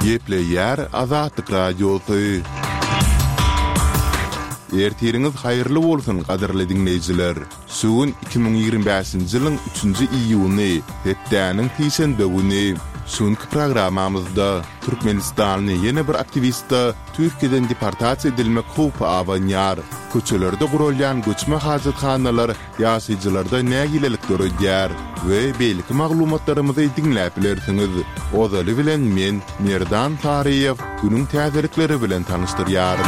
Yeple yer Azatlyk radiosu. Ertiriniz hayırlı bolsun qadarly dinleyijiler. Sugun 2025-nji ýylyň 3-nji iýuny, hepdäniň tiýşenbe güni. Şonky programamyzda Türkmenistanyň ýene bir aktivisti Türkiýeden deportasiýa edilmek howpy awanýar. Köçelerde gurulýan göçme hajatxanalar ýaşaýjylarda nägilelik görýär we beýlik maglumatlarymyzy dinläp bilersiňiz. Ozaly bilen men Merdan Tariýew günüň täzelikleri bilen tanyşdyrýarym.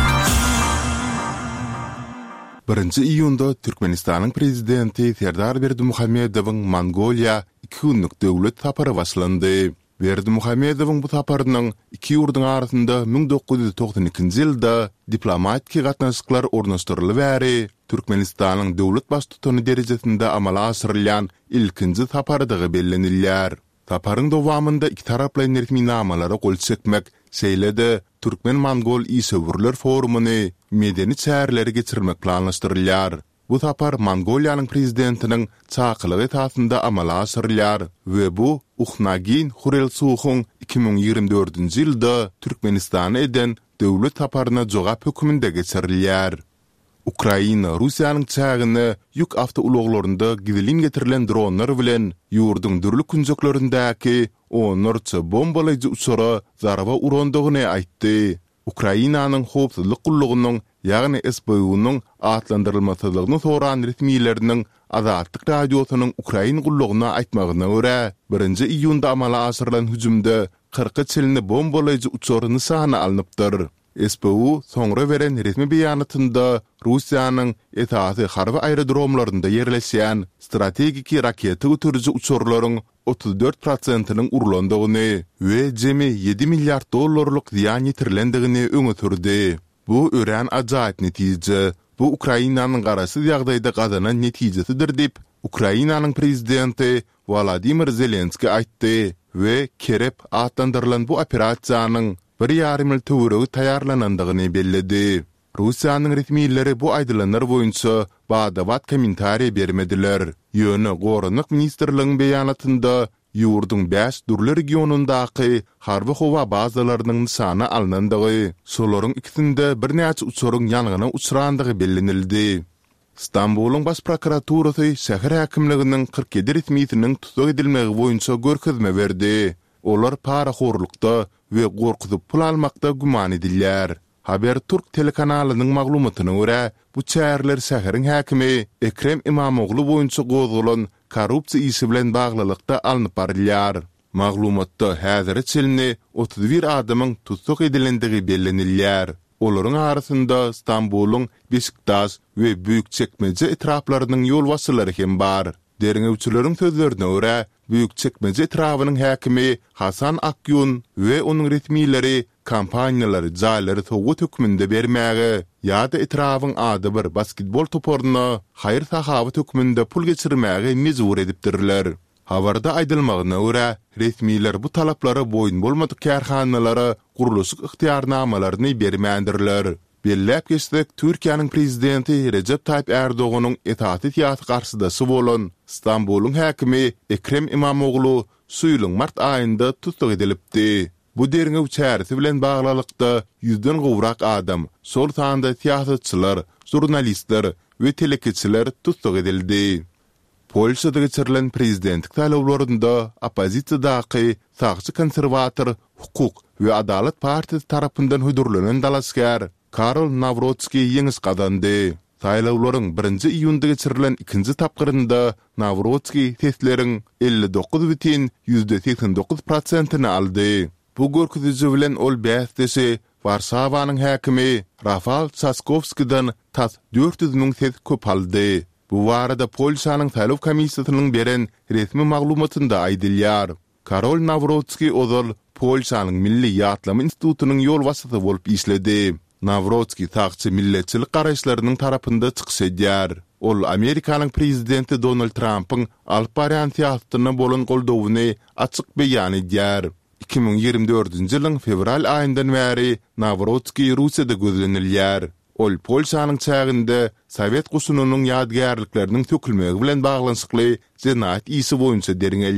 1-nji iýunda Türkmenistanyň prezidenti Serdar Berdimuhammedowyň Mongoliýa 2 günlük döwlet tapary başlandy. Berdimuhammedowyň bu taparynyň iki ýurduň arasynda 1992-nji ýylda diplomatik gatnaşyklar ornaşdyrylyp bäri Türkmenistanyň döwlet baştutany derejesinde amala aşyrylýan ilkinji taparydygy bellenilýär. Taparyň dowamında iki taraply resmi namalara gol çekmek şeýlede Türkmen-Mongol Isöwürler forumuny medeni çäherleri geçirmek planlaşdyrylýar. Bu tapar Mongoliýanyň prezidentiniň çakylygy esasynda amala aşyrylýar we bu Ukhnagin Hurelsuhun 2024-nji ýylda Türkmenistany eden döwlet taparyna jogap hökmünde geçirilýär. Ukraina Russiýanyň çägini ýük awtouloglarynda gidilin getirilen dronlar bilen ýurduň dürli künjeklerindäki onlarça bombalaýjy uçara zarba urandygyny aýtdy. Ukrainanyň howpsuzlyk gullugynyň, ýagny SBU-nyň atlandyrylmasylygyny soran resmiýetleriniň Azatlyk radiosynyň Ukraina gullugyna aýtmagyna görä, 1-nji iýunda amala aşyrylan hüjümde 40 çelini bombalaýjy uçary nysany alınıpdyr. SBU soňra beren resmi beýanatynda Russiýanyň etasy harby aerodromlarynda ýerleşýän strategik raketa götürüji uçurlaryň 34%-nyň urulandygyny we jemi 7 milliard dollarlyk ziýan ýetirilendigini öňe sürdi. Bu ören ajaýyp netije. Bu Ukrainanyň garaşsyz ýagdaýda gazanan netijesidir dip Ukrainanyň prezidenti Volodymyr Zelenski aýtdy we kerep atlandyrylan bu operasiýanyň 1,5 ýyl töweregi taýýarlanandygyny belledi. Russiýanyň resmiýetleri bu aýdylanlar boýunça badabat kommentariýa bermediler. Ýöne Gorunlyk ministrligiň beýanatynda ýurduň 5 dürli regionundaky harby howa bazalarynyň sany alınandygy, şolaryň ikisinde bir näçe uçuryň ýanygyna uçurandygy bellenildi. İstanbulyň baş prokuraturasy şäher häkimliginiň 47 resmiýetiniň tutuk edilmegi boýunça görkezme berdi. Olar paraxorlukda we gorkudyp pul almakda guman edilýär. Haberturk telekanalynyň maglumatyna görä, bu çäherler şäheriň häkimi Ekrem İmamoglu boýunça gozgulan korrupsiýa işi bilen baglylykda alınıp barylýar. Maglumatda häzir çelini 31 adamyň tutuk edilendigi bellenilýär. Olaryň arasynda İstanbulyň Beşiktaş we Büyükçekmece etraplarynyň ýol başçylary hem bar. Derňewçileriň sözlerine görä, Büyükçekmece etrawynyň häkimi Hasan Akyun we onuň resmiýetleri kampaniýalary jaýlary togut hökmünde bermäge ýa-da etrawyň ady bir basketbol toparyna haýyr sahabat hökmünde pul geçirmäge mejbur edipdirler. Habarda aýdylmagyna görä, resmiýetler bu talaplary boýun bolmadyk kärhanalara guruluşyk ykhtiyarnamalaryny bermändirler. Bellep geçsek, Türkiýanyň prezidenti Recep Tayyip Erdoğanyň etaty siýasy garşydasy bolan İstanbulyň häkimi Ekrem İmamoglu şu ýylyň mart aýynda tutuk edilipdi. Bu derňew çäresi bilen baglylykda 100den gowrak adam, sol sanda siýasatçylar, jurnalistler we telekeçiler tutuk edildi. Polşada geçirilen prezidentlik taýlawlarynda opozisiýadaky sagçy konserwator hukuk we adalet partiyasi tarapyndan hödürlenen dalaskar Karol Nawrotski ýeňis gazandy. Taýlawlaryň 1-nji iýunda geçirilen 2-nji tapgyrynda Nawrotski testleriň 59,89%-ni aldy. Bu görkeziji bilen ol bäsdesi Warsawanyň häkimi Rafal Trzaskowskidan tas 400.000 test köp aldy. Bu barada Polşanyň taýlaw komissiýasynyň beren resmi maglumatynda aýdylýar. Karol Nawrotski ozal Polşanyň Milli Ýatlama institutynyň ýol başçysy bolup işledi. Nawrotski taqçı milletçilik garaşlarynyň tarapynda çykyş edýär. Ol Amerikanyň prezidenti Donald Trump'yň alyp barýan siýasatyna bolan goldawyny açyk beýan edýär. 2024-nji ýylyň fevral aýyndan bäri Nawrotski Russiýada gözlenilýär. Ol Polşanyň çäginde Sowet gusunynyň ýadgarlyklarynın tökülmegi bilen baglanyşykly jenayet isi boýunça derňel